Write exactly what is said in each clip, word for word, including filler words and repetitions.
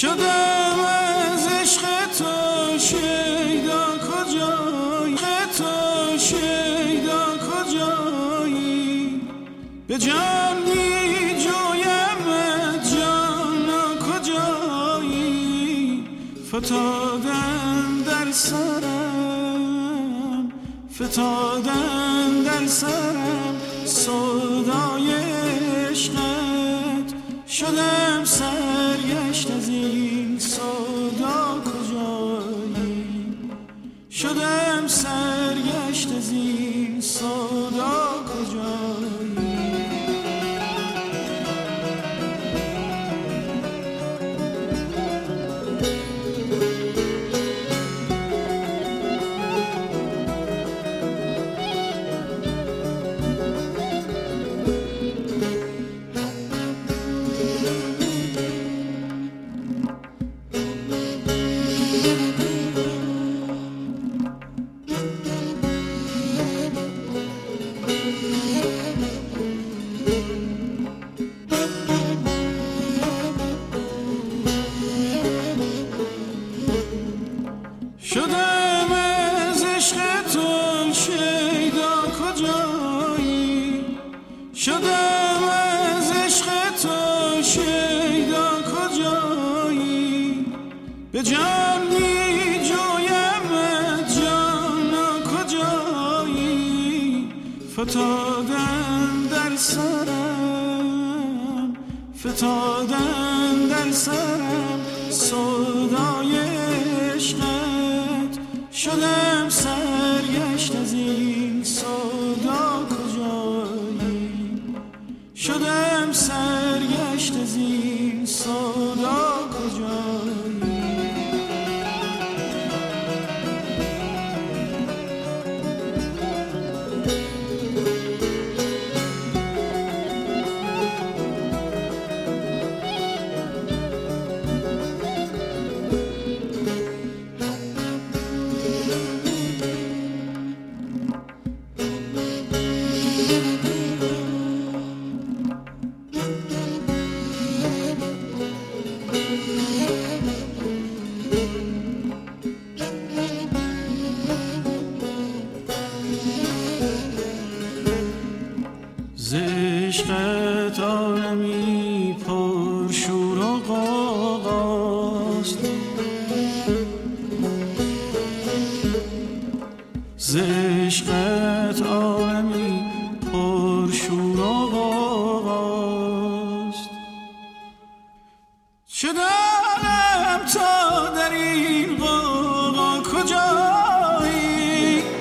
شدم از عشق تو شیدا کجایی، تو شیدا کجایی، به جان می جویم جان کجایی، فتادن در سرم فتادن در سرم سودای عشقت، شدم سرگشت از این سودا کجایی، شدم سرگشت از این سودا کجایی. شدم از عشق تو شیدا کجایی، شدم از عشق تو شیدا کجایی، به جان می جویم جان کجایی، فتادن در سرم فتادن در سرم سودای عشقت، شدم سرگشت از این سودا کجایی، شدم سرگشت از این سودا کجایی. ز عشقت عالمی پر شور و غوغاست، ز عشقت عالمی پر شور و غوغاست، چه دانم تا در این غوغا کجایی،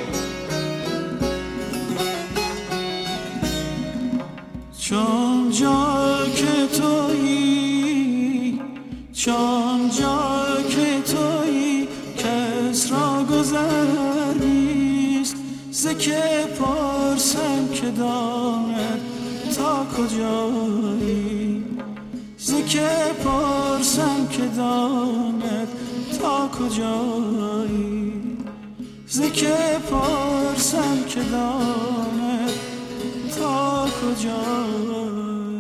چون جا که تویی چون جا که تویی کس را گذر نیست، ز که پرسم که داند تا کجایی، ز که پرسم که داند تا کجایی، ز که پرسم که داند تا کجایی.